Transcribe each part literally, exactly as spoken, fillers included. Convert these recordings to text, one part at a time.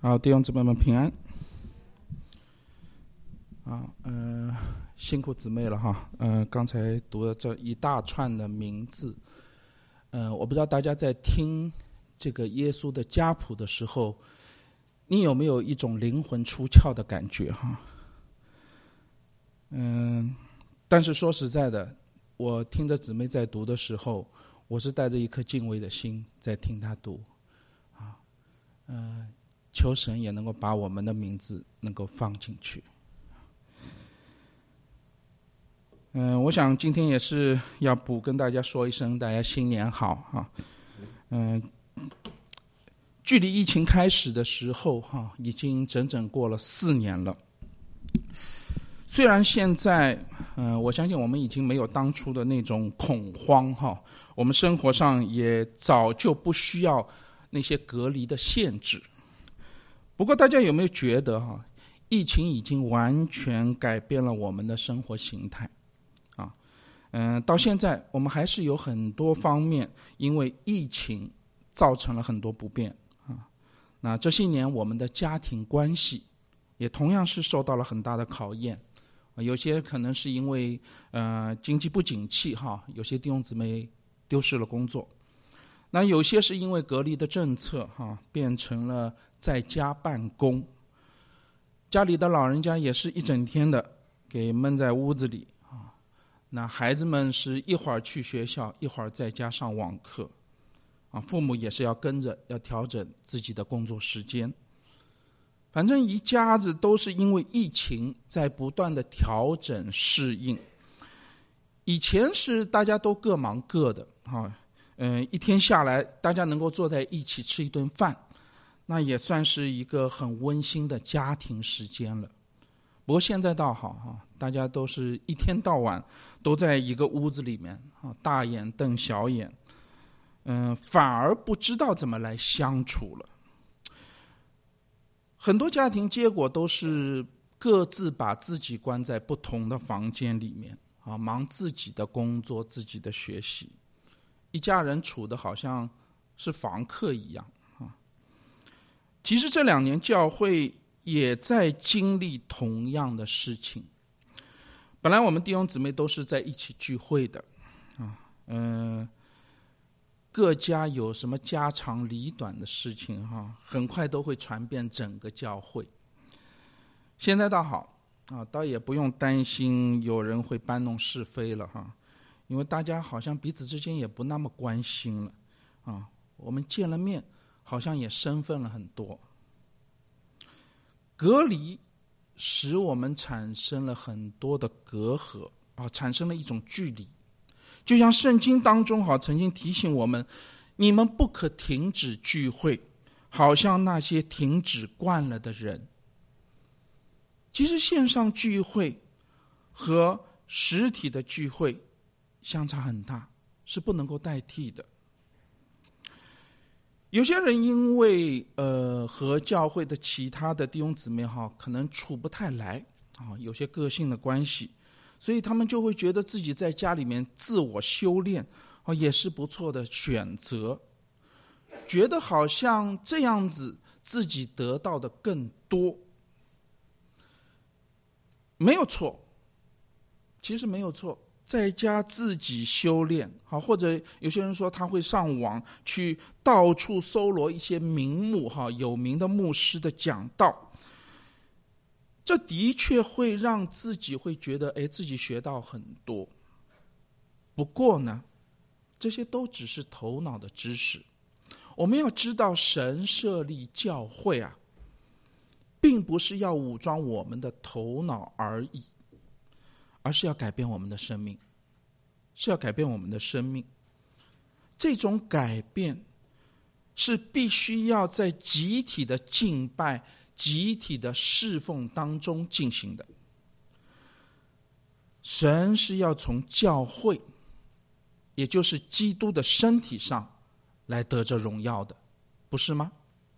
好，弟兄姊妹们平安。啊，呃，辛苦姊妹了哈。呃，刚才读了这一大串的名字，呃，我不知道大家在听这个耶稣的家谱的时候，你有没有一种灵魂出窍的感觉哈？嗯，但是说实在的，我听着姊妹在读的时候，我是带着一颗敬畏的心在听她读，啊，呃。求神也能够把我们的名字能够放进去。嗯、呃，我想今天也是要补跟大家说一声，大家新年好哈。嗯、呃，距离疫情开始的时候哈，已经整整过了四年了。虽然现在，嗯、呃，我相信我们已经没有当初的那种恐慌哈，我们生活上也早就不需要那些隔离的限制。不过大家有没有觉得哈，疫情已经完全改变了我们的生活形态啊？嗯，到现在我们还是有很多方面因为疫情造成了很多不便啊。那这些年我们的家庭关系也同样是受到了很大的考验，有些可能是因为呃经济不景气哈，有些弟兄姊妹丢失了工作。那有些是因为隔离的政策哈，变成了在家办公，家里的老人家也是一整天的给闷在屋子里啊。那孩子们是一会儿去学校，一会儿在家上网课啊，父母也是要跟着要调整自己的工作时间。反正一家子都是因为疫情在不断的调整适应。以前是大家都各忙各的啊。嗯，一天下来，大家能够坐在一起吃一顿饭，那也算是一个很温馨的家庭时间了。不过现在倒好哈，大家都是一天到晚都在一个屋子里面啊，大眼瞪小眼，嗯，反而不知道怎么来相处了。很多家庭结果都是各自把自己关在不同的房间里面啊，忙自己的工作、自己的学习。一家人处的好像是房客一样啊。其实这两年教会也在经历同样的事情。本来我们弟兄姊妹都是在一起聚会的啊，嗯、呃，各家有什么家长里短的事情哈，很快都会传遍整个教会。现在倒好啊，倒也不用担心有人会搬弄是非了哈。因为大家好像彼此之间也不那么关心了啊，我们见了面好像也生分了很多。隔离使我们产生了很多的隔阂啊，产生了一种距离。就像圣经当中好曾经提醒我们，你们不可停止聚会，好像那些停止惯了的人。其实线上聚会和实体的聚会相差很大，是不能够代替的。有些人因为呃和教会的其他的弟兄姊妹哈，可能处不太来啊，有些个性的关系，所以他们就会觉得自己在家里面自我修炼啊，也是不错的选择，觉得好像这样子自己得到的更多。没有错，其实没有错。在家自己修炼，好，或者有些人说他会上网去到处搜罗一些名目哈有名的牧师的讲道，这的确会让自己会觉得，哎，自己学到很多。不过呢，这些都只是头脑的知识。我们要知道，神设立教会啊，并不是要武装我们的头脑而已。而是要改变我们的生命，是要改变我们的生命。这种改变是必须要在集体的敬拜、集体的侍奉当中进行的。神是要从教会，也就是基督的身体上来得着荣耀的，不是吗？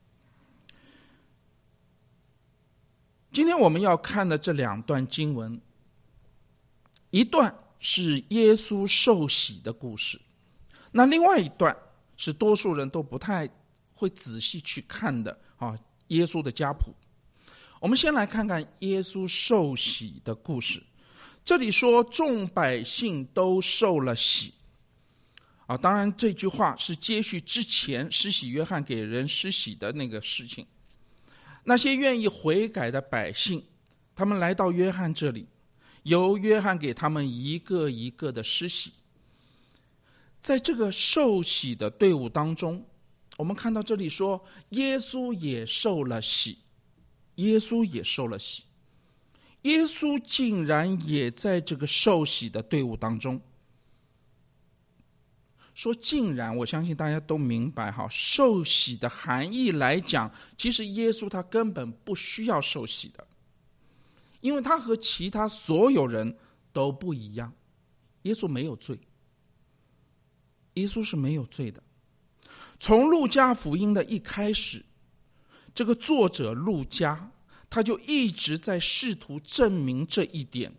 今天我们要看的这两段经文，一段是耶稣受洗的故事，那另外一段是多数人都不太会仔细去看的啊， 耶稣的家谱。我们先来看看耶稣受洗的故事。这里说众百姓都受了洗啊，当然这句话是接续之前施洗约翰给人施洗的那个事情。那些愿意悔改的百姓，他们来到约翰这里，由约翰给他们一个一个的施洗。在这个受洗的队伍当中，我们看到这里说耶稣也受了洗，耶稣也受了洗，耶稣竟然也在这个受洗的队伍当中。说竟然，我相信大家都明白哈，受洗的含义来讲，其实耶稣他根本不需要受洗的，因为他和其他所有人都不一样。耶稣没有罪，耶稣是没有罪的。从路加福音的一开始，这个作者路加他就一直在试图证明这一点。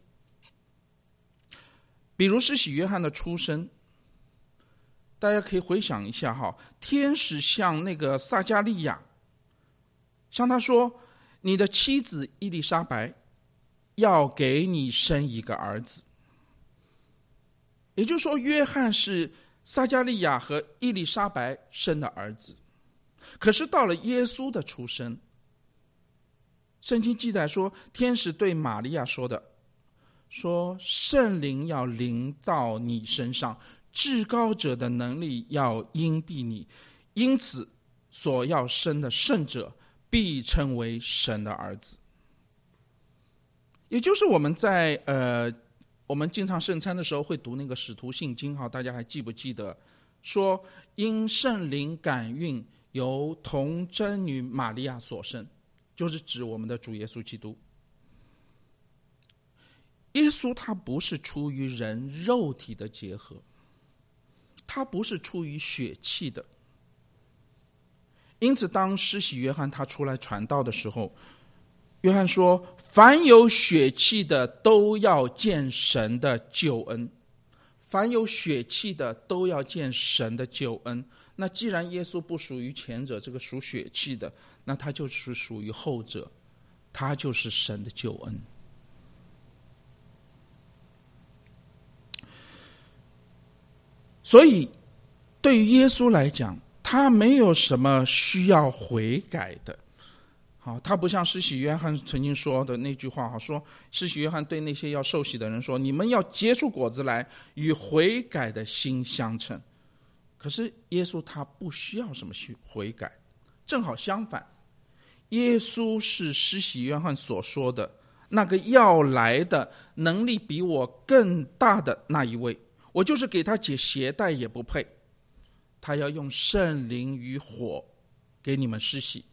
比如施洗约翰的出生，大家可以回想一下哈，天使向那个撒加利亚，向他说，你的妻子伊丽莎白要给你生一个儿子。也就是说，约翰是撒加利亚和伊丽莎白生的儿子。可是到了耶稣的出生，圣经记载说，天使对玛利亚说的，说圣灵要临到你身上，至高者的能力要荫庇你，因此所要生的圣者必称为神的儿子。也就是我们在呃，我们经常圣餐的时候会读那个使徒信经哈，大家还记不记得？说因圣灵感孕，由童贞女玛利亚所生，就是指我们的主耶稣基督。耶稣他不是出于人肉体的结合，他不是出于血气的。因此当施洗约翰他出来传道的时候，约翰说，凡有血气的都要见神的救恩，凡有血气的都要见神的救恩。那既然耶稣不属于前者，这个属血气的，那他就是属于后者，他就是神的救恩。所以对于耶稣来讲，他没有什么需要悔改的。好，他不像施洗约翰曾经说的那句话，说施洗约翰对那些要受洗的人说，你们要结出果子来，与悔改的心相称。可是耶稣他不需要什么悔改，正好相反，耶稣是施洗约翰所说的那个要来的能力比我更大的那一位，我就是给他解鞋带也不配，他要用圣灵与火给你们施洗。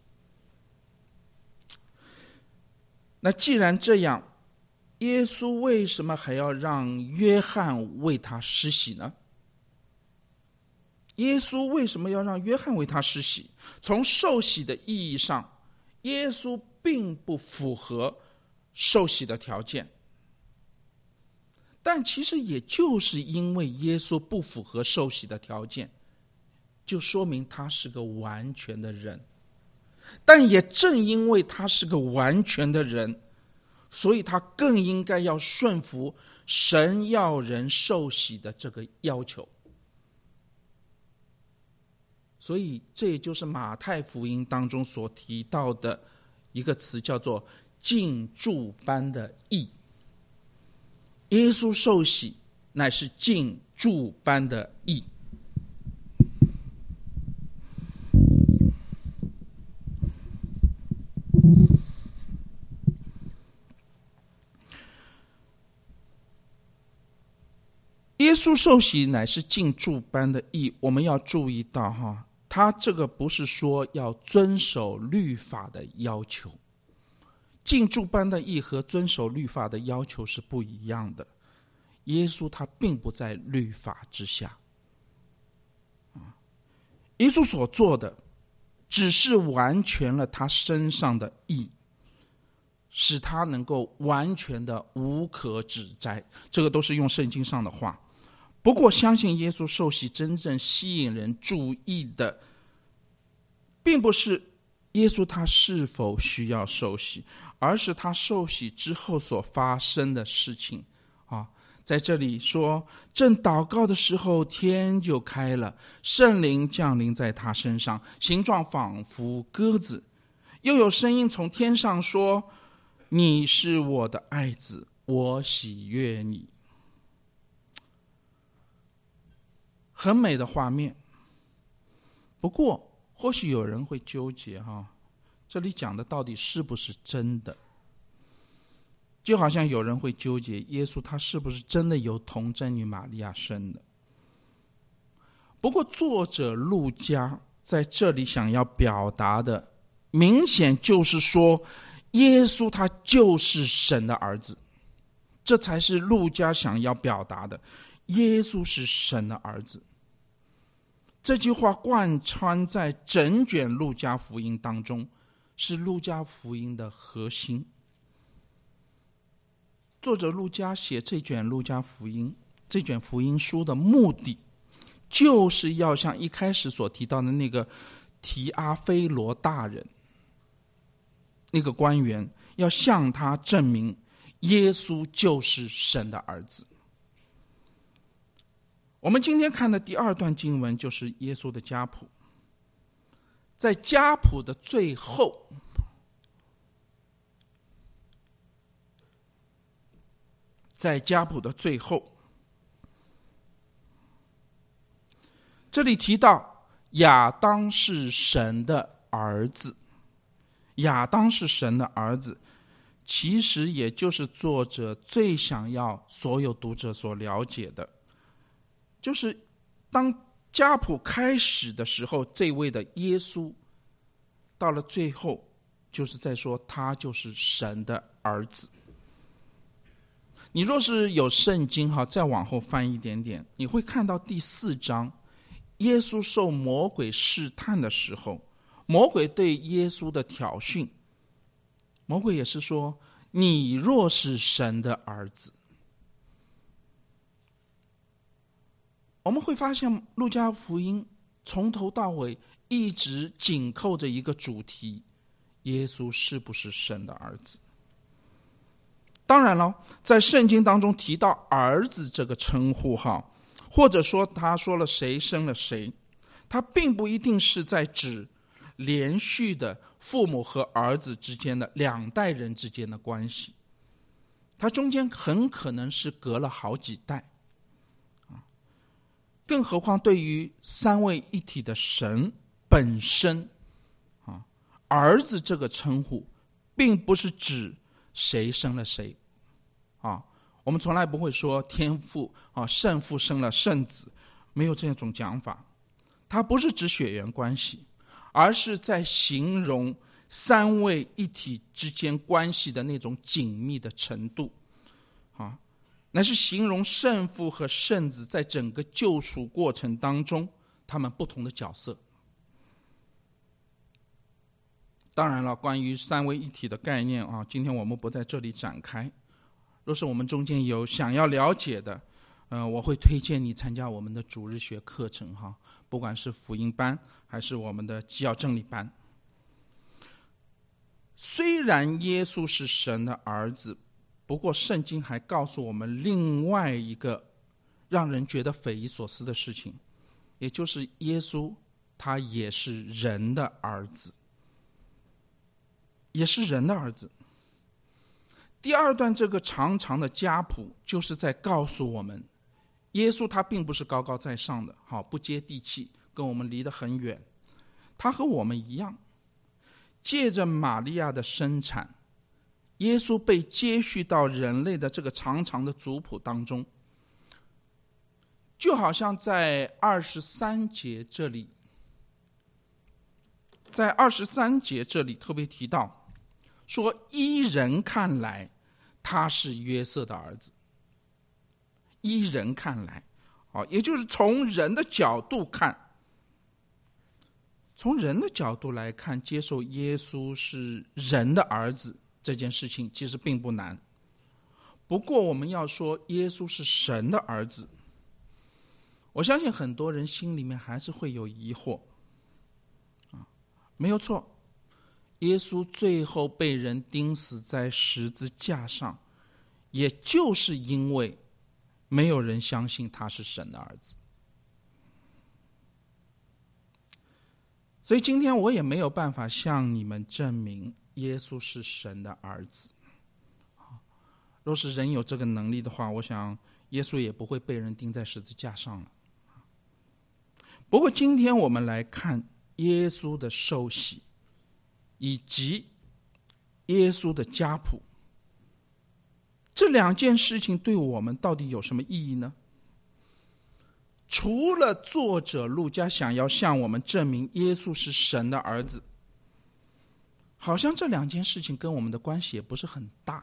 那既然这样，耶稣为什么还要让约翰为他施洗呢？耶稣为什么要让约翰为他施洗？从受洗的意义上，耶稣并不符合受洗的条件。但其实也就是因为耶稣不符合受洗的条件，就说明他是个完全的人。但也正因为他是个完全的人，所以他更应该要顺服神要人受洗的这个要求。所以这也就是马太福音当中所提到的一个词，叫做进驻般的义。耶稣受洗乃是进驻般的义。耶稣受洗乃是进驻般的义，我们要注意到哈，他这个不是说要遵守律法的要求，进驻般的义和遵守律法的要求是不一样的。耶稣他并不在律法之下，耶稣所做的只是完全了他身上的义，使他能够完全的无可指摘，这个都是用圣经上的话。不过相信耶稣受洗真正吸引人注意的，并不是耶稣他是否需要受洗，而是他受洗之后所发生的事情啊。在这里说，正祷告的时候，天就开了，圣灵降临在他身上，形状仿佛鸽子，又有声音从天上说，你是我的爱子，我喜悦你。很美的画面。不过或许有人会纠结哈，这里讲的到底是不是真的？就好像有人会纠结耶稣他是不是真的由童贞女玛利亚生的。不过作者路加在这里想要表达的明显就是说，耶稣他就是神的儿子，这才是路加想要表达的，耶稣是神的儿子。这句话贯穿在整卷路加福音当中，是路加福音的核心。作者路加写这卷路加福音，这卷福音书的目的，就是要像一开始所提到的那个提阿非罗大人，那个官员，要向他证明耶稣就是神的儿子。我们今天看的第二段经文就是耶稣的家谱。在家谱的最后，在家谱的最后，这里提到亚当是神的儿子，亚当是神的儿子，其实也就是作者最想要所有读者所了解的，就是当家谱开始的时候，这位的耶稣到了最后就是在说他就是神的儿子。你若是有圣经哈，再往后翻一点点，你会看到第四章，耶稣受魔鬼试探的时候，魔鬼对耶稣的挑衅，魔鬼也是说，你若是神的儿子。我们会发现路加福音从头到尾一直紧扣着一个主题，耶稣是不是神的儿子。当然了，在圣经当中提到儿子这个称呼哈，或者说他说了谁生了谁，他并不一定是在指连续的父母和儿子之间的两代人之间的关系，他中间很可能是隔了好几代。更何况对于三位一体的神本身啊，儿子这个称呼并不是指谁生了谁啊，我们从来不会说天父啊，圣父生了圣子，没有这种讲法。它不是指血缘关系，而是在形容三位一体之间关系的那种紧密的程度啊，乃是形容圣父和圣子在整个救赎过程当中他们不同的角色。当然了，关于三位一体的概念啊，今天我们不在这里展开。若是我们中间有想要了解的，呃，我会推荐你参加我们的主日学课程哈，不管是福音班还是我们的基要真理班。虽然耶稣是神的儿子，不过圣经还告诉我们另外一个让人觉得匪夷所思的事情，也就是耶稣他也是人的儿子，也是人的儿子。第二段这个长长的家谱就是在告诉我们，耶稣他并不是高高在上的，好不接地气，跟我们离得很远。他和我们一样，借着玛利亚的生产，耶稣被接续到人类的这个长长的族谱当中。就好像在二十三节这里，在二十三节这里特别提到说，依人看来他是约瑟的儿子。依人看来，也就是从人的角度看，从人的角度来看，接受耶稣是人的儿子这件事情其实并不难。不过我们要说耶稣是神的儿子，我相信很多人心里面还是会有疑惑。没有错， 耶稣最后被人钉死在十字架上，也就是因为没有人相信他是神的儿子。所以今天我也没有办法向你们证明耶稣是神的儿子。若是人有这个能力的话，我想耶稣也不会被人钉在十字架上了。不过今天我们来看耶稣的受洗以及耶稣的家谱，这两件事情对我们到底有什么意义呢？除了作者路加想要向我们证明耶稣是神的儿子，好像这两件事情跟我们的关系也不是很大。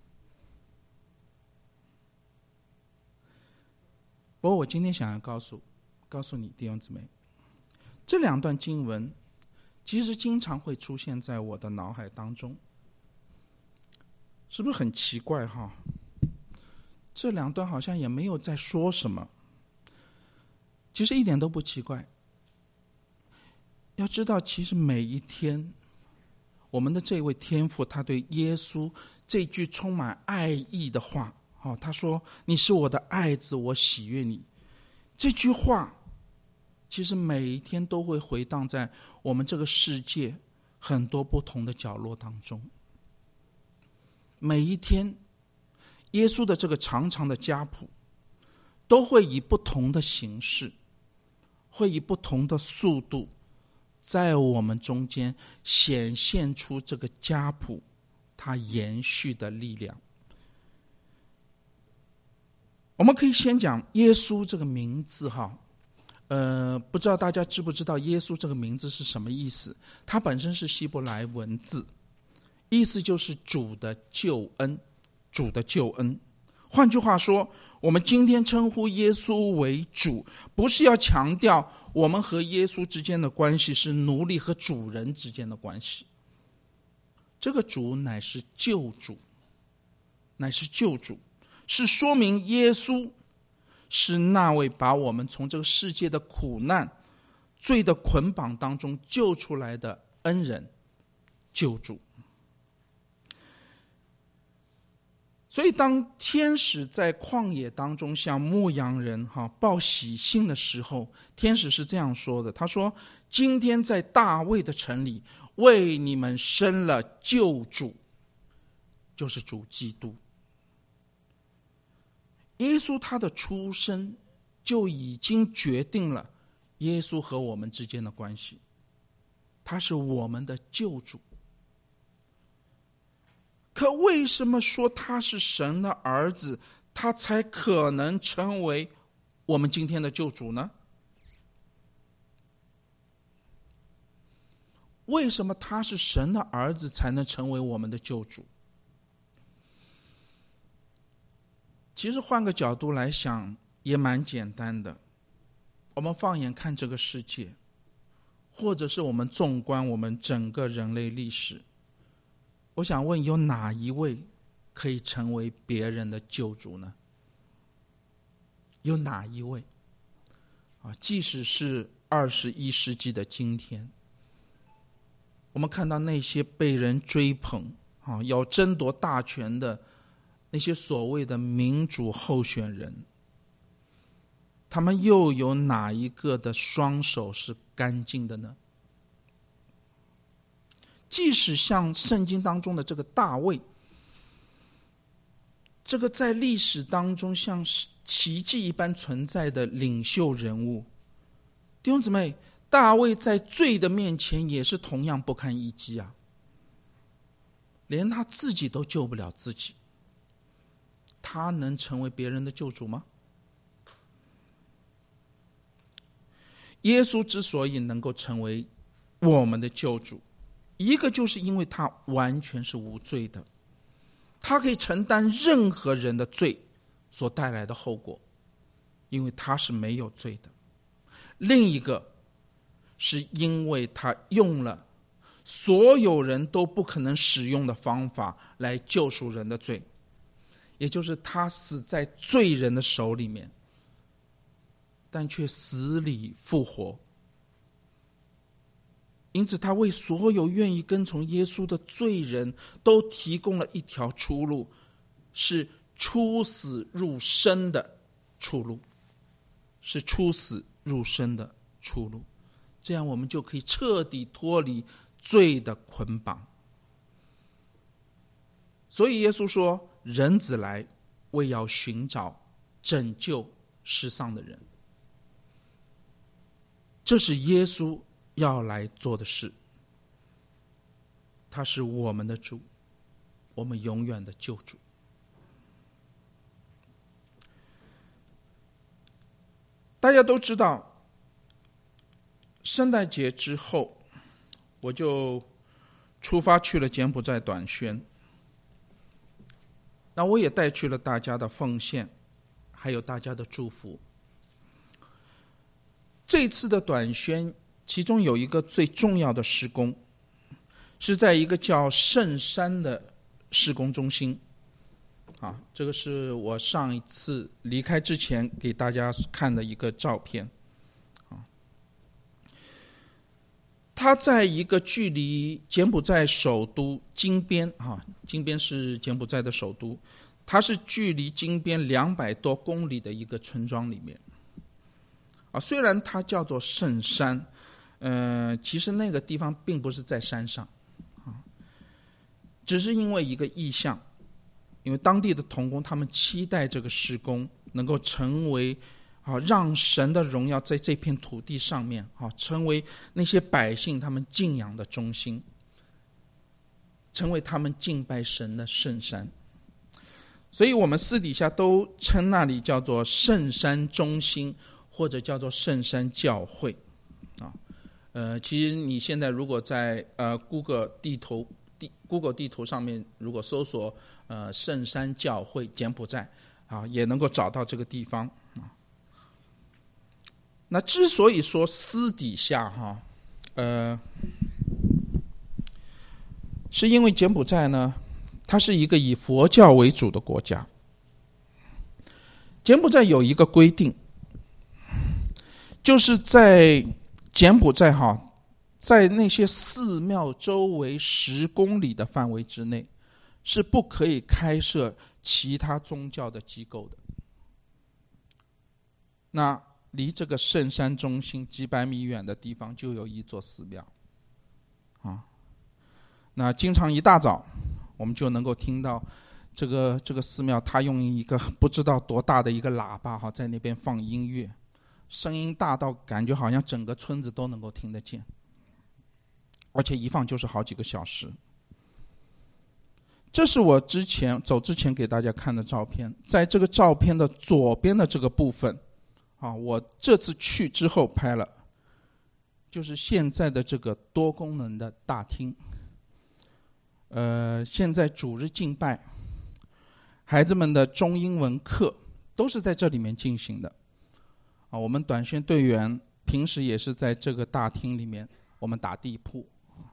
不过我今天想要告诉告诉你弟兄姊妹，这两段经文其实经常会出现在我的脑海当中。是不是很奇怪哈？这两段好像也没有在说什么，其实一点都不奇怪。要知道，其实每一天我们的这位天父，他对耶稣这句充满爱意的话，哦，他说你是我的爱子，我喜悦你，这句话其实每一天都会回荡在我们这个世界很多不同的角落当中。每一天耶稣的这个长长的家谱都会以不同的形式，会以不同的速度在我们中间显现出这个家谱它延续的力量。我们可以先讲耶稣这个名字哈，呃，不知道大家知不知道耶稣这个名字是什么意思？它本身是希伯来文字，意思就是主的救恩，主的救恩。换句话说，我们今天称呼耶稣为主，不是要强调我们和耶稣之间的关系是奴隶和主人之间的关系。这个主乃是救主，乃是救主，是说明耶稣是那位把我们从这个世界的苦难、罪的捆绑当中救出来的恩人、救主。所以当天使在旷野当中向牧羊人哈报喜信的时候，天使是这样说的，他说今天在大卫的城里为你们生了救主，就是主基督。耶稣他的出生就已经决定了耶稣和我们之间的关系，他是我们的救主。可为什么说他是神的儿子，他才可能成为我们今天的救主呢？为什么他是神的儿子才能成为我们的救主？其实换个角度来想也蛮简单的。我们放眼看这个世界，或者是我们纵观我们整个人类历史，我想问，有哪一位可以成为别人的救主呢？有哪一位？啊，即使是二十一世纪的今天，我们看到那些被人追捧、啊，要争夺大权的那些所谓的民主候选人，他们又有哪一个的双手是干净的呢？即使像圣经当中的这个大卫，这个在历史当中像奇迹一般存在的领袖人物，弟兄姊妹，大卫在罪的面前也是同样不堪一击啊，连他自己都救不了自己，他能成为别人的救主吗？耶稣之所以能够成为我们的救主，一个就是因为他完全是无罪的，他可以承担任何人的罪所带来的后果，因为他是没有罪的。另一个是因为他用了所有人都不可能使用的方法来救赎人的罪，也就是他死在罪人的手里面，但却死里复活。 因此他为所有愿意跟从耶稣的罪人都提供了一条出路，是出死入生的出路，是出死入生的出路。这样我们就可以彻底脱离罪的捆绑。所以耶稣说，人子来为要寻找拯救失丧的人，这是耶稣要来做的事。他是我们的主，我们永远的救主。大家都知道，圣诞节之后我就出发去了柬埔寨短宣，那我也带去了大家的奉献，还有大家的祝福。这次的短宣其中有一个最重要的施工，是在一个叫圣山的施工中心啊，这个是我上一次离开之前给大家看的一个照片啊。它在一个距离柬埔寨首都金边啊，金边是柬埔寨的首都，它是距离金边两百多公里的一个村庄里面啊。虽然它叫做圣山，呃，其实那个地方并不是在山上啊，只是因为一个意象，因为当地的同工他们期待这个施工能够成为啊，让神的荣耀在这片土地上面啊，成为那些百姓他们敬仰的中心，成为他们敬拜神的圣山。所以我们私底下都称那里叫做圣山中心，或者叫做圣山教会啊。呃，其实你现在如果在呃 Google 地图地 Google 地图上面，如果搜索呃圣山教会柬埔寨啊，也能够找到这个地方啊。那之所以说私底下哈，呃，是因为柬埔寨呢，它是一个以佛教为主的国家。柬埔寨有一个规定，就是在柬埔寨哈，在那些寺庙周围十公里的范围之内，是不可以开设其他宗教的机构的。那离这个圣山中心几百米远的地方就有一座寺庙啊。那经常一大早我们就能够听到这个这个寺庙，它用一个不知道多大的一个喇叭哈，在那边放音乐，声音大到感觉好像整个村子都能够听得见，而且一放就是好几个小时。这是我之前走之前给大家看的照片，在这个照片的左边的这个部分啊，我这次去之后拍了，就是现在的这个多功能的大厅。呃，现在主日敬拜，孩子们的中英文课都是在这里面进行的啊。我们短宣队员平时也是在这个大厅里面，我们打地铺。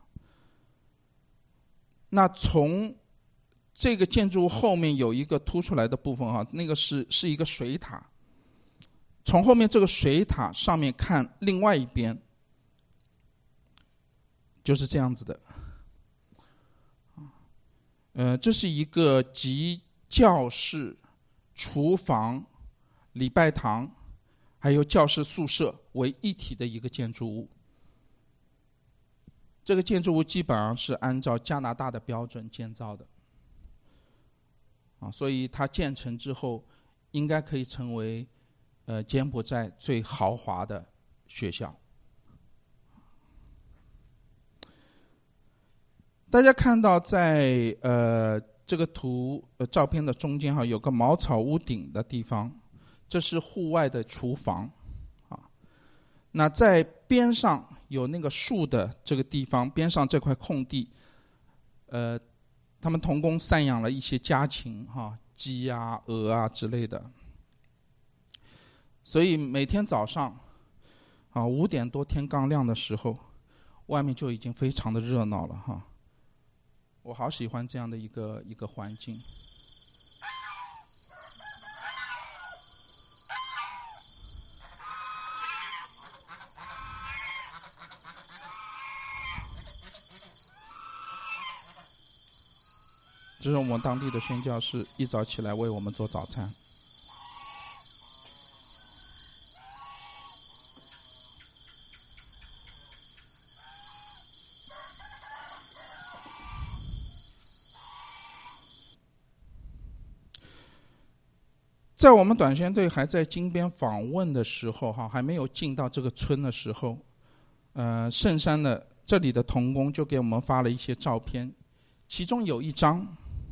那从这个建筑物后面有一个凸出来的部分啊，那个是是一个水塔。从后面这个水塔上面看，另外一边就是这样子的。呃，这是一个集教室、厨房、礼拜堂还有教室宿舍为一体的一个建筑物。这个建筑物基本上是按照加拿大的标准建造的啊，所以它建成之后应该可以成为呃柬埔寨最豪华的学校。大家看到在呃这个图呃照片的中间哈，有个茅草屋顶的地方，这是户外的厨房啊。那在边上有那个树的这个地方，边上这块空地，呃，他们同工赡养了一些家禽哈，鸡啊、鹅啊之类的。所以每天早上啊五点多天刚亮的时候，外面就已经非常的热闹了哈。我好喜欢这样的一个一个环境。 这是我们当地的宣教士一早起来为我们做早餐。在我们短宣队还在金边访问的时候，哈，还没有进到这个村的时候，呃，圣山的这里的同工就给我们发了一些照片，其中有一张，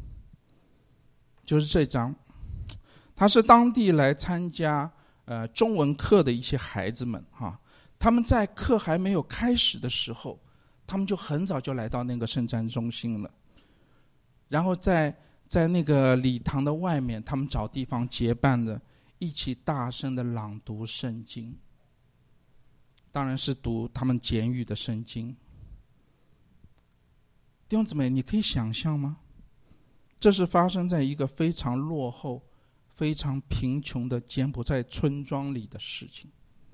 就是这张，他是当地来参加呃中文课的一些孩子们哈，他们在课还没有开始的时候，他们就很早就来到那个圣山中心了，然后在在那个礼堂的外面，他们找地方结伴的，一起大声的朗读圣经。当然是读他们简语的圣经。弟兄姊妹，你可以想象吗？这是发生在一个非常落后、非常贫穷的柬埔寨村庄里的事情。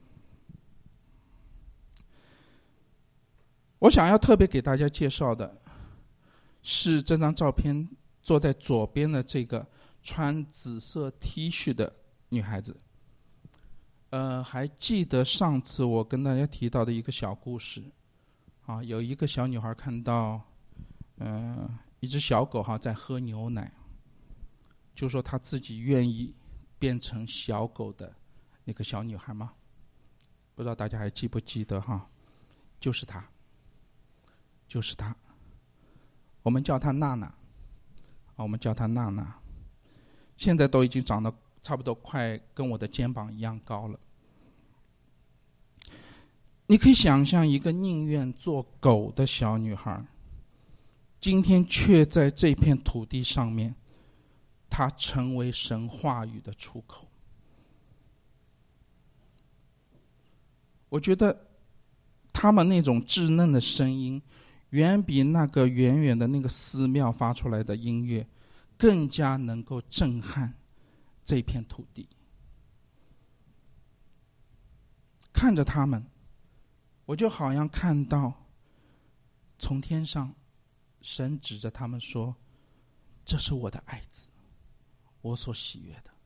我想要特别给大家介绍的是这张照片，坐在左边的这个穿紫色 T 恤的女孩子。呃，还记得上次我跟大家提到的一个小故事啊，有一个小女孩看到呃一只小狗哈在喝牛奶，就说她自己愿意变成小狗的那个小女孩吗？不知道大家还记不记得哈？就是她，就是她，我们叫她娜娜。啊，我们叫她娜娜，现在都已经长得差不多快跟我的肩膀一样高了。你可以想象一个宁愿做狗的小女孩，今天却在这片土地上面，她成为神话语的出口。我觉得他们那种稚嫩的声音，远比那个远远的那个寺庙发出来的音乐更加能够震撼这片土地。看着他们，我就好像看到从天上神指着他们说，这是我的爱子，我所喜悦的。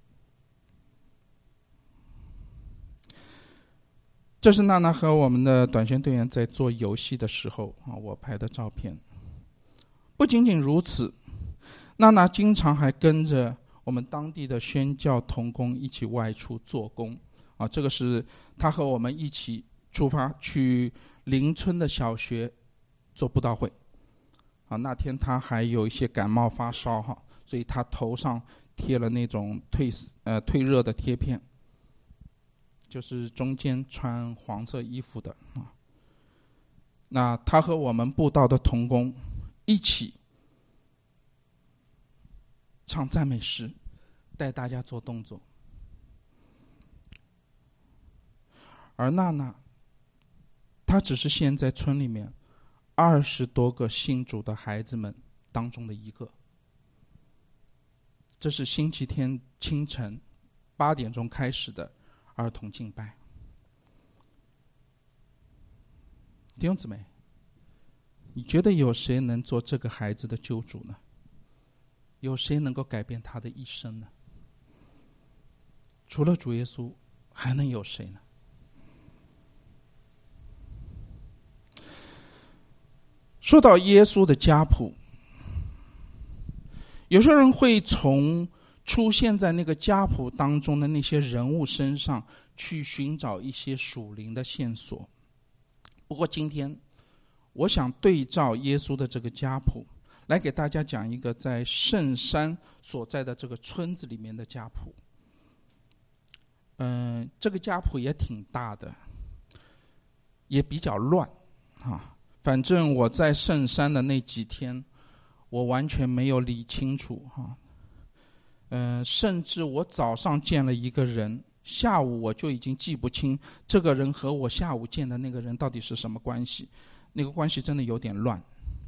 这是娜娜和我们的短宣队员在做游戏的时候啊，我拍的照片。不仅仅如此，娜娜经常还跟着我们当地的宣教同工一起外出做工啊，这个是她和我们一起出发去邻村的小学做布道会啊。那天她还有一些感冒发烧哈，所以她头上贴了那种退呃退热的贴片。就是中间穿黄色衣服的啊，那他和我们布道的同工一起唱赞美诗，带大家做动作。而娜娜，她只是现在村里面二十多个信主的孩子们当中的一个。这是星期天清晨八点钟开始的儿童敬拜。弟兄姊妹，你觉得有谁能做这个孩子的救主呢？有谁能够改变他的一生呢？除了主耶稣，还能有谁呢？说到耶稣的家谱，有些人会从出现在那个家谱当中的那些人物身上去寻找一些属灵的线索。不过今天我想对照耶稣的这个家谱，来给大家讲一个在圣山所在的这个村子里面的家谱。嗯、呃，这个家谱也挺大的，也比较乱啊。反正我在圣山的那几天，我完全没有理清楚哈。嗯、呃，甚至我早上见了一个人，下午我就已经记不清这个人和我下午见的那个人到底是什么关系，那个关系真的有点乱。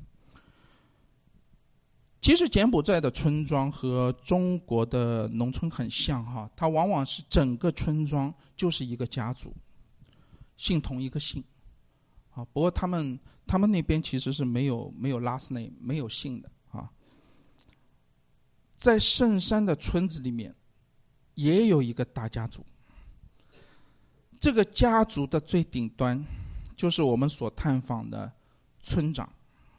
其实柬埔寨的村庄和中国的农村很像哈，它往往是整个村庄就是一个家族，姓同一个姓。啊，不过他们他们那边其实是没有没有 last name 没有姓的啊， 在圣山的村子里面也有一个大家族，这个家族的最顶端就是我们所探访的村长。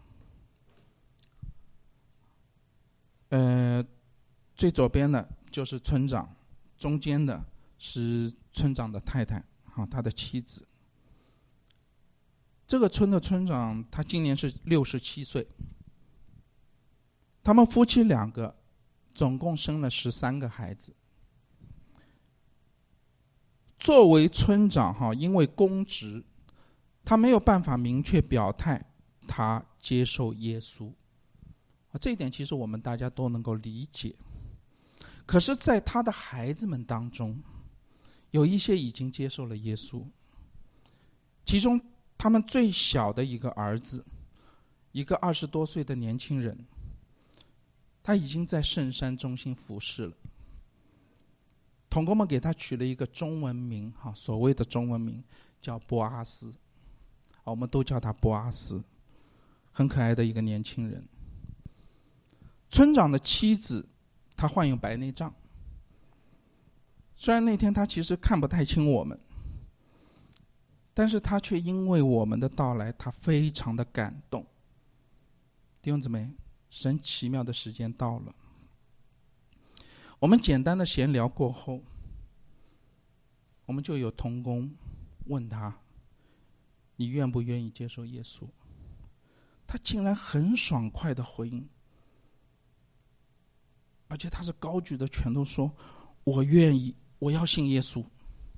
呃，最左边的就是村长，中间的是村长的太太，啊，他的妻子。这个村的村长他今年是六十七岁，他们夫妻两个总共生了十三个孩子。作为村长哈，因为公职，他没有办法明确表态他接受耶稣，这一点其实我们大家都能够理解。可是在他的孩子们当中，有一些已经接受了耶稣，其中他们最小的一个儿子，一个二十多岁的年轻人，他已经在圣山中心服侍了。同工们给他取了一个中文名，所谓的中文名叫波阿斯，我们都叫他波阿斯，很可爱的一个年轻人。村长的妻子她患有白内障，虽然那天她其实看不太清我们，但是她却因为我们的到来，她非常的感动。弟兄姊妹，神奇妙的时间到了。我们简单的闲聊过后，我们就有同工问他，你愿不愿意接受耶稣？他竟然很爽快的回应，而且他是高举的拳头说，我愿意，我要信耶稣。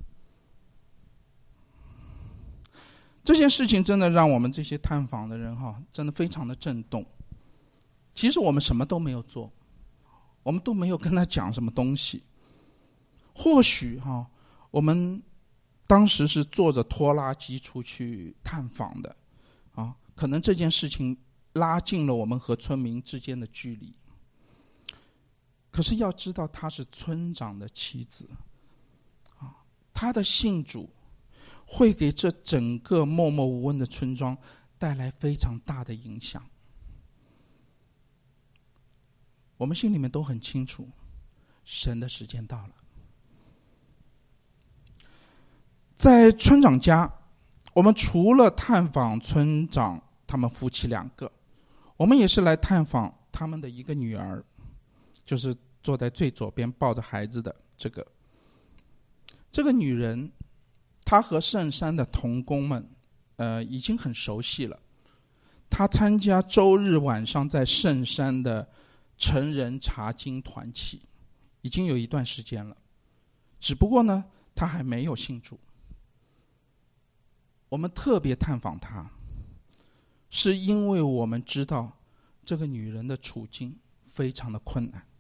这件事情真的让我们这些探访的人哈，真的非常的震动。其实我们什么都没有做，我们都没有跟他讲什么东西。或许哈，我们当时是坐着拖拉机出去探访的，啊，可能这件事情拉近了我们和村民之间的距离。可是要知道，她是村长的妻子，啊，她的信主会给这整个默默无闻的村庄带来非常大的影响。我们心里面都很清楚，神的时间到了。在村长家，我们除了探访村长他们夫妻两个，我们也是来探访他们的一个女儿，就是坐在最左边抱着孩子的这个。这个女人，她和圣山的同工们，呃，已经很熟悉了。她参加周日晚上在圣山的成人查经团契，已经有一段时间了。只不过呢，她还没有信主。我们特别探访她，是因为我们知道这个女人的处境非常的困难。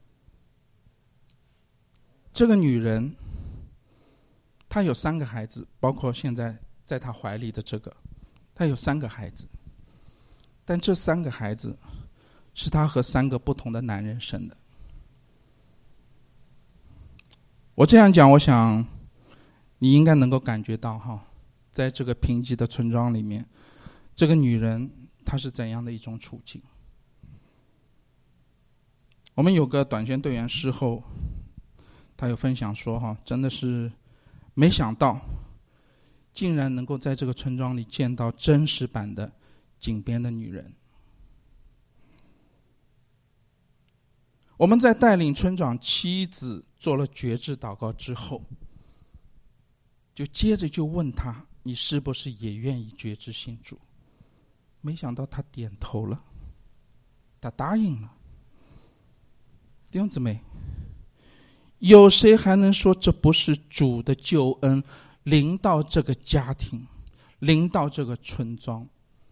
这个女人，她有三个孩子，包括现在在她怀里的这个，她有三个孩子，但这三个孩子是她和三个不同的男人生的。我这样讲，我想你应该能够感觉到哈，在这个贫瘠的村庄里面，这个女人她是怎样的一种处境。我们有个短宣队员事后，他有分享说哈，真的是没想到竟然能够在这个村庄里见到真实版的井边的女人。我们在带领村长妻子做了决志祷告之后，就接着就问他，你是不是也愿意决志信主？没想到他点头了，他答应了。弟兄姊妹，有谁还能说这不是主的救恩临到这个家庭，临到这个村庄？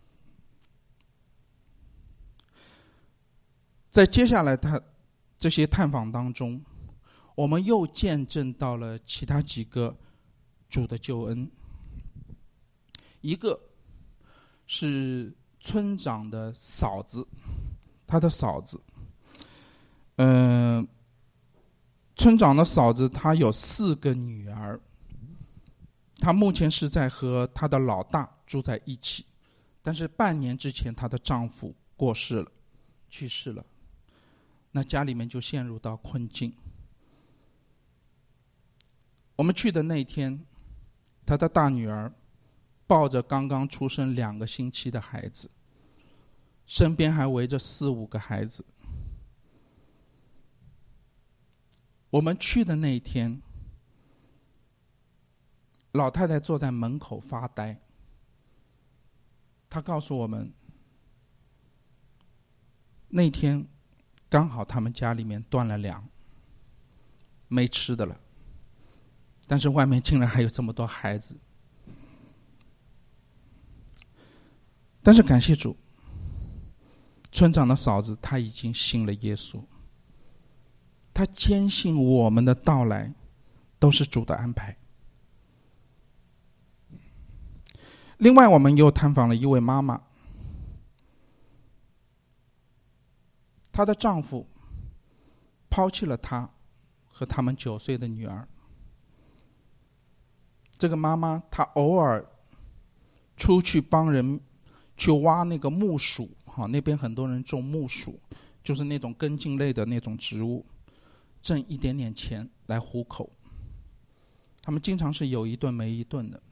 在接下来他这些探访当中，我们又见证到了其他几个主的救恩。一个是村长的嫂子，他的嫂子，嗯、呃，村长的嫂子她有四个女儿，她目前是在和她的老大住在一起，但是半年之前她的丈夫过世了，去世了。 那家里面就陷入到困境。我们去的那天，他的大女儿抱着刚刚出生两个星期的孩子，身边还围着四五个孩子。我们去的那一天，老太太坐在门口发呆。她告诉我们，那天刚好他们家里面断了粮，没吃的了，但是外面竟然还有这么多孩子。但是感谢主，村长的嫂子她已经信了耶稣，她坚信我们的到来都是主的安排。另外，我们又探访了一位妈妈，她的丈夫抛弃了她和他们九岁的女儿。这个妈妈她偶尔出去帮人去挖那个木薯，哈，那边很多人种木薯，就是那种根茎类的那种植物，挣一点点钱来糊口。他们经常是有一顿没一顿的。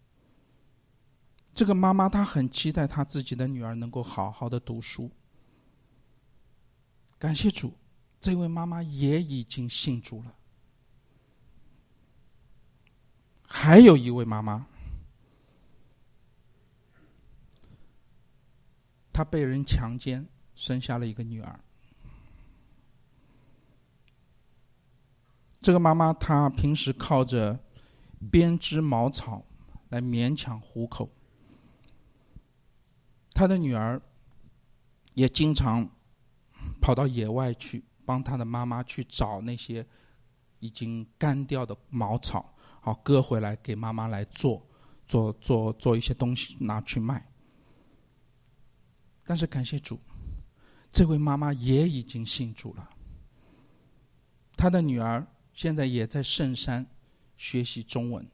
这个妈妈她很期待她自己的女儿能够好好的读书。感谢主，这位妈妈也已经信主了。还有一位妈妈，她被人强奸，生下了一个女儿。这个妈妈她平时靠着编织茅草来勉强糊口。她的女儿也经常跑到野外去帮她的妈妈去找那些已经干掉的茅草，好割回来给妈妈来做做做做一些东西拿去卖。但是感谢主，这位妈妈也已经信主了。她的女儿现在也在圣山学习中文。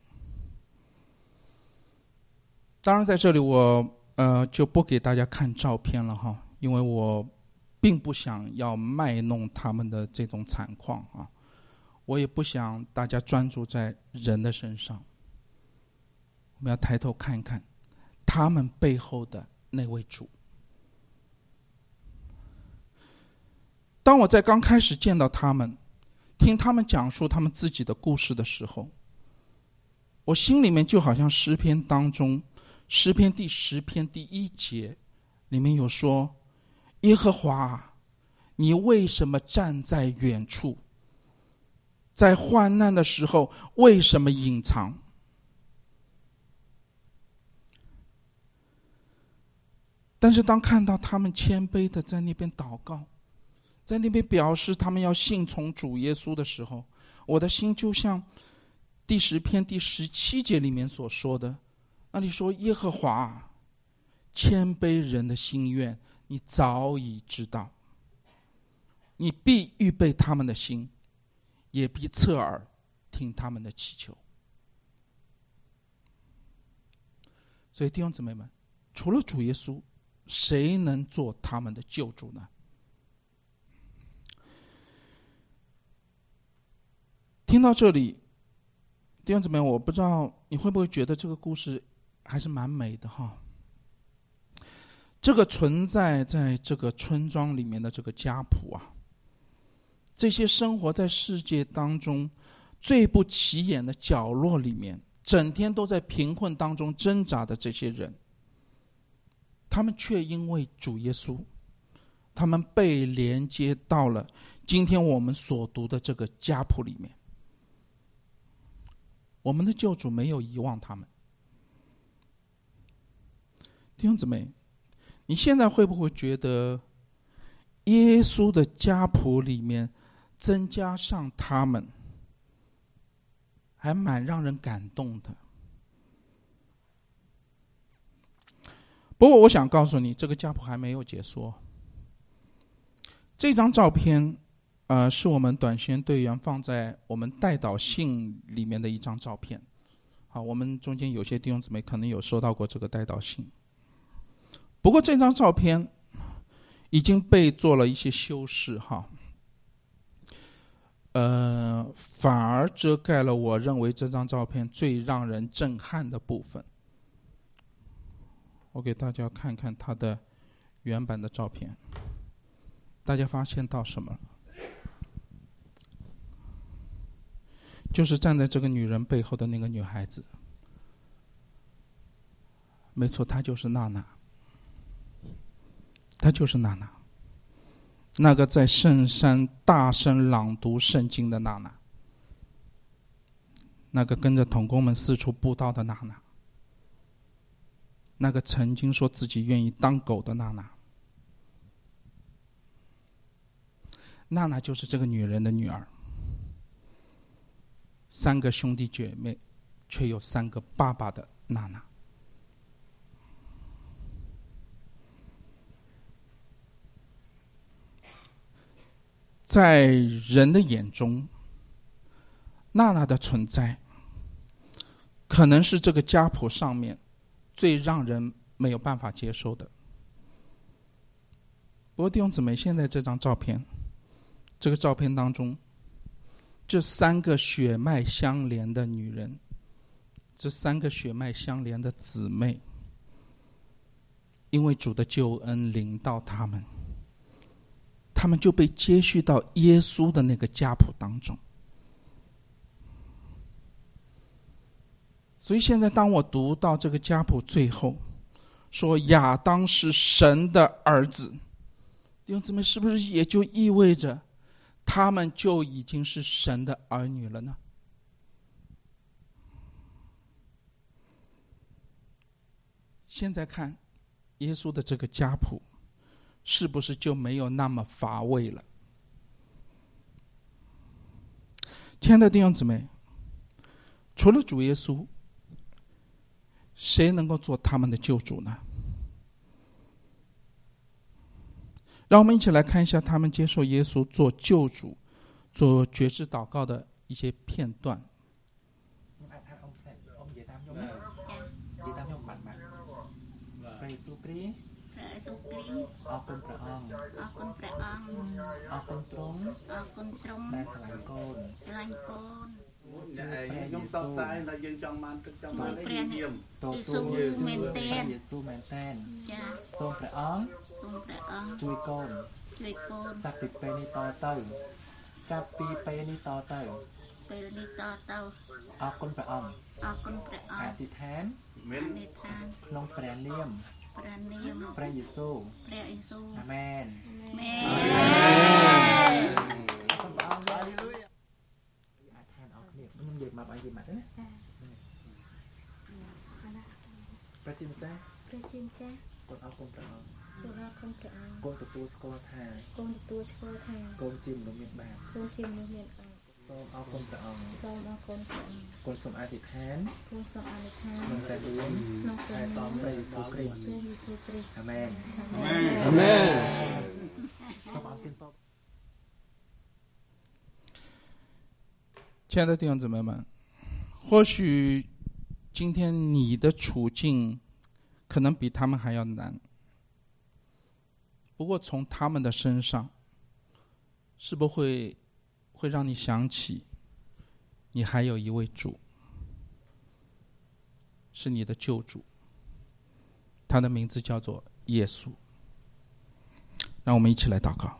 当然在这里我呃就不给大家看照片了哈，因为我并不想要卖弄他们的这种惨况啊，我也不想大家专注在人的身上。我们要抬头看一看他们背后的那位主。当我在刚开始见到他们，听他们讲述他们自己的故事的时候，我心里面就好像诗篇当中诗篇第十篇第一节里面有说，耶和华，你为什么站在远处？在患难的时候为什么隐藏？但是当看到他们谦卑的在那边祷告，在那边表示他们要信从主耶稣的时候，我的心就像第十篇第十七节里面所说的，那里说，耶和华，谦卑人的心愿你早已知道，你必预备他们的心，也必侧耳听他们的祈求。所以弟兄姊妹们，除了主耶稣，谁能做他们的救主呢？听到这里，弟兄姊妹，我不知道你会不会觉得这个故事还是蛮美的哈。这个存在在这个村庄里面的这个家谱啊，这些生活在世界当中最不起眼的角落里面，整天都在贫困当中挣扎的这些人，他们却因为主耶稣，他们被连接到了今天我们所读的这个家谱里面。我们的救主没有遗忘他们。弟兄姊妹，你现在会不会觉得耶稣的家谱里面增加上他们，还蛮让人感动的？不过我想告诉你，这个家谱还没有结束。这张照片呃，是我们短宣队员放在我们代祷信里面的一张照片。好，我们中间有些弟兄姊妹可能有收到过这个代祷信。不过这张照片已经被做了一些修饰哈， 呃，反而遮盖了我认为这张照片最让人震撼的部分。我给大家看看它的原版的照片，大家发现到什么？就是站在这个女人背后的那个女孩子，没错，她就是娜娜，她就是娜娜，那个在圣山大声朗读圣经的娜娜，那个跟着同工们四处布道的娜娜，那个曾经说自己愿意当狗的娜娜。娜娜就是这个女人的女儿，三个兄弟姐妹却有三个爸爸的娜娜。在人的眼中，娜娜的存在可能是这个家谱上面最让人没有办法接受的。不过弟兄姊妹，现在这张照片，这个照片当中，这三个血脉相连的女人，这三个血脉相连的姊妹，因为主的救恩临到他们，他们就被接续到耶稣的那个家谱当中。所以现在当我读到这个家谱最后说亚当是神的儿子，弟兄姊妹，是不是也就意味着他们就已经是神的儿女了呢？现在看耶稣的这个家谱，是不是就没有那么乏味了？亲爱的弟兄姊妹，除了主耶稣，谁能够做他们的救主呢？让我们一起来看一下他们接受耶稣做救主、做决志祷告的一些片段。 អរគុណព្រះអង្គអរគុណព្រះអង្គអរគុណទ្រង់អរគុណទ្រង់ដែលស្រឡាញ់កូនស្រឡាញ់កូនខ្ញុំតបស្ដាយដល់យើងចង់បានទឹកចង់បានអីយាមតបទូលមែនទេយេស៊ូមែនតែនចាសូមព្រះអង្គសូមព្រះអង្គជួយកូនជួយកូនចាប់ពីពេលនេះតទៅចាប់ពីពេលនេះតទៅពេលនេះតទៅអរគុណព្រះអង្គអរគុណព្រះអង្គអធិដ្ឋានមែនអធិដ្ឋានក្នុងព្រះនាមព្រះនាមព្រះយេស៊ូវព្រះយេស៊ូវអាមែនអាមែនសូមព្រះអង្គហាឡេលូយ៉ាអាឋានអរគ្នាខ្ញុំនិយាយមកឲ្យនិយាយមកណាព្រះជាម្ចាស់ព្រះជាម្ចាស់កូនអរគុណព្រះអង្គសូមអរគុណព្រះអង្គកូនទទួលស្គាល់ថាកូនទទួលស្គាល់ថាកូនជាមនុស្សមានបាបកូនជាមនុស្សមានបាបសូមអរគុណព្រះអង្គសូមអរគុណព្រះអង្គកូនសូមអធិដ្ឋានកូនសូមអធិដ្ឋានក្នុងព្រះនាមក្នុងព្រះនាមព្រះយេស៊ូវគ្រីស្ទព្រះយេស៊ូវគ្រីស្ទអាមែនអាមែនសូមអរគុណព្រះ亲爱的弟兄姊妹们，或许今天你的处境可能比他们还要难，不过从他们的身上，是不是会会让你想起你还有一位主，是你的救主，他的名字叫做耶稣。让我们一起来祷告。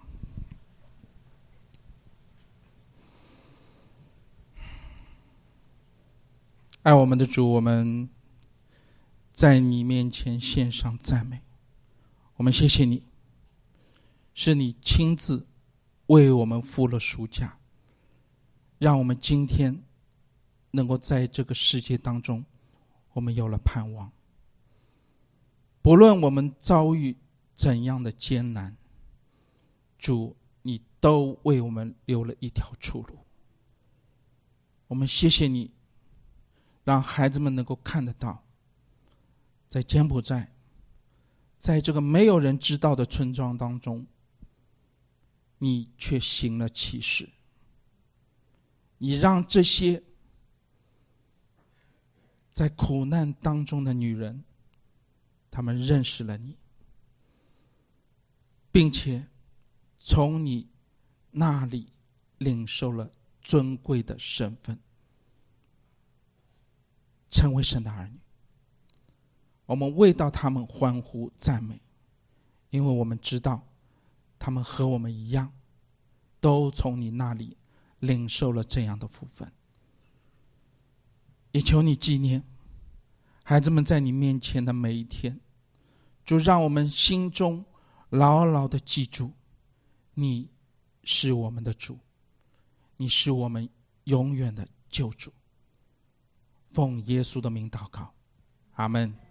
爱我们的主，我们在你面前献上赞美，我们谢谢你，是你亲自为我们付了赎价，让我们今天能够在这个世界当中，我们有了盼望。不论我们遭遇怎样的艰难，主，你都为我们留了一条出路。我们谢谢你，让孩子们能够看得到，在柬埔寨，在这个没有人知道的村庄当中，你却行了奇事。你让这些在苦难当中的女人，她们认识了你，并且从你那里领受了尊贵的身份，成为神的儿女。我们为到他们欢呼赞美，因为我们知道他们和我们一样，都从你那里领受了这样的福分。也求你纪念孩子们在你面前的每一天，主，让我们心中牢牢的记住，你是我们的主，你是我们永远的救主。奉耶稣的名祷告，阿们。